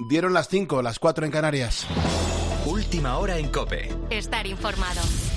Dieron las 5, las 4 en Canarias. Última hora en COPE. Estar informado.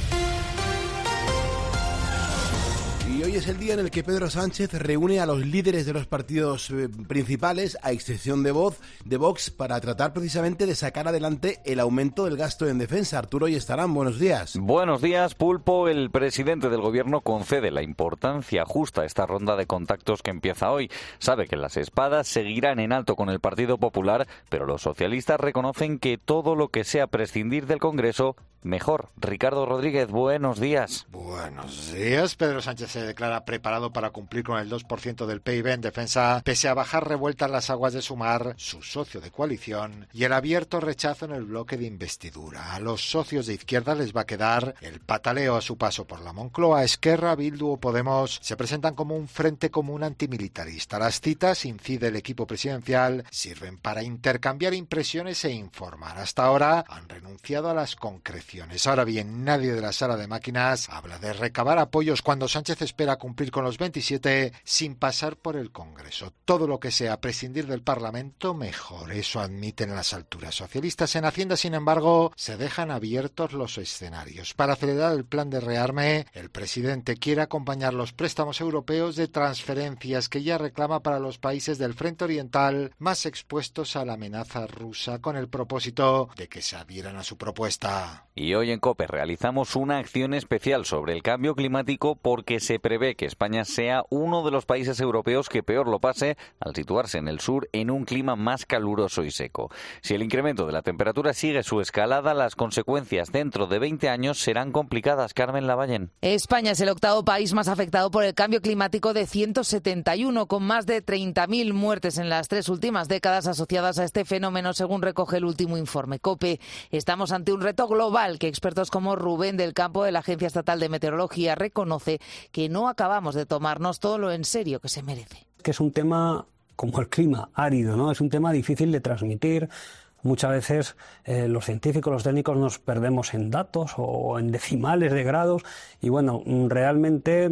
Y hoy es el día en el que Pedro Sánchez reúne a los líderes de los partidos principales, a excepción de Vox, para tratar precisamente de sacar adelante el aumento del gasto en defensa. Arturo y Estarán, buenos días. Buenos días, Pulpo. El presidente del gobierno concede la importancia justa a esta ronda de contactos que empieza hoy. Sabe que las espadas seguirán en alto con el Partido Popular, pero los socialistas reconocen que todo lo que sea prescindir del Congreso, mejor. Ricardo Rodríguez, buenos días. Buenos días. Pedro Sánchez se declara preparado para cumplir con el 2% del PIB en defensa, pese a bajar revueltas las aguas de Sumar, su socio de coalición, y el abierto rechazo en el bloque de investidura. A los socios de izquierda les va a quedar el pataleo a su paso por la Moncloa. Esquerra, Bildu o Podemos se presentan como un frente común antimilitarista. Las citas, incide el equipo presidencial, sirven para intercambiar impresiones e informar. Hasta ahora han renunciado a las concreciones. Ahora bien, nadie de la sala de máquinas habla de recabar apoyos cuando Sánchez espera cumplir con los 27 sin pasar por el Congreso. Todo lo que sea prescindir del Parlamento, mejor. Eso admiten las alturas. Socialistas en Hacienda, sin embargo, se dejan abiertos los escenarios. Para acelerar el plan de rearme, el presidente quiere acompañar los préstamos europeos de transferencias que ya reclama para los países del Frente Oriental más expuestos a la amenaza rusa, con el propósito de que se adhieran a su propuesta. Y hoy en COPE realizamos una acción especial sobre el cambio climático porque se prevé que España sea uno de los países europeos que peor lo pase al situarse en el sur en un clima más caluroso y seco. Si el incremento de la temperatura sigue su escalada, las consecuencias dentro de 20 años serán complicadas. Carmen Lavallén. España es el octavo país más afectado por el cambio climático de 171, con más de 30.000 muertes en las 3 últimas décadas asociadas a este fenómeno, según recoge el último informe COPE. Estamos ante un reto global que expertos como Rubén del Campo de la Agencia Estatal de Meteorología reconoce que no acabamos de tomarnos todo lo en serio que se merece. Que es un tema como el clima, árido, ¿no? Es un tema difícil de transmitir. Muchas veces los científicos, los técnicos nos perdemos en datos o en decimales de grados y bueno, realmente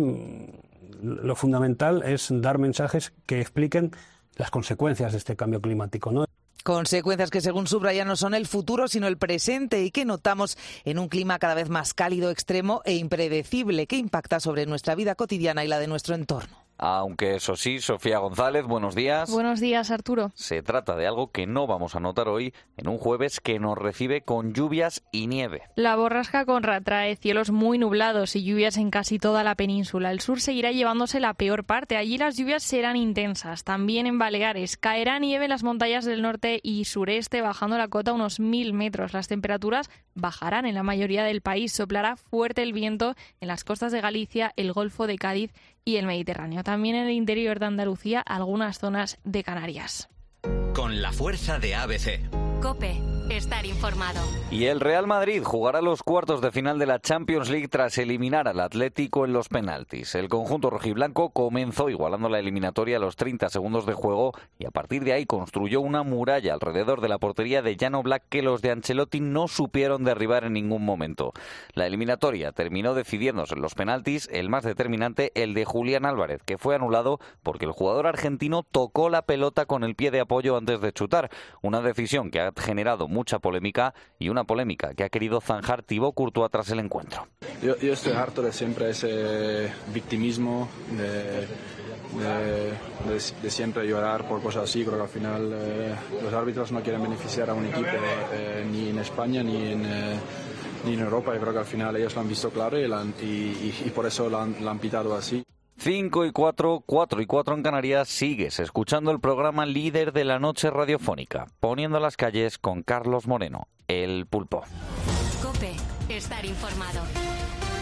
lo fundamental es dar mensajes que expliquen las consecuencias de este cambio climático, ¿no? Consecuencias que, según subraya, no son el futuro, sino el presente y que notamos en un clima cada vez más cálido, extremo e impredecible que impacta sobre nuestra vida cotidiana y la de nuestro entorno. Aunque eso sí, Sofía González, buenos días. Buenos días, Arturo. Se trata de algo que no vamos a notar hoy en un jueves que nos recibe con lluvias y nieve. La borrasca Conrad trae cielos muy nublados y lluvias en casi toda la península. El sur seguirá llevándose la peor parte. Allí las lluvias serán intensas. También en Baleares caerá nieve en las montañas del norte y sureste, bajando la cota unos 1.000 metros. Las temperaturas bajarán en la mayoría del país. Soplará fuerte el viento en las costas de Galicia, el Golfo de Cádiz y el Mediterráneo. También en el interior de Andalucía, algunas zonas de Canarias. Con la fuerza de ABC. COPE. Estar informado. Y el Real Madrid jugará los cuartos de final de la Champions League tras eliminar al Atlético en los penaltis. El conjunto rojiblanco comenzó igualando la eliminatoria a los 30 segundos de juego y a partir de ahí construyó una muralla alrededor de la portería de Jan Oblak que los de Ancelotti no supieron derribar en ningún momento. La eliminatoria terminó decidiéndose en los penaltis, el más determinante el de Julián Álvarez, que fue anulado porque el jugador argentino tocó la pelota con el pie de apoyo antes de chutar, una decisión que ha generado mucha polémica y una polémica que ha querido zanjar Thibaut Courtois tras el encuentro. Yo estoy harto de siempre ese victimismo, de siempre llorar por cosas así. Creo que al final los árbitros no quieren beneficiar a un equipo ni en España ni en Europa. Yo creo que al final ellos lo han visto claro y por eso lo han pitado así. 5 y 4, 4 y 4 en Canarias. Sigues escuchando el programa líder de la noche radiofónica, Poniendo las calles con Carlos Moreno, el Pulpo. COPE. Estar informado.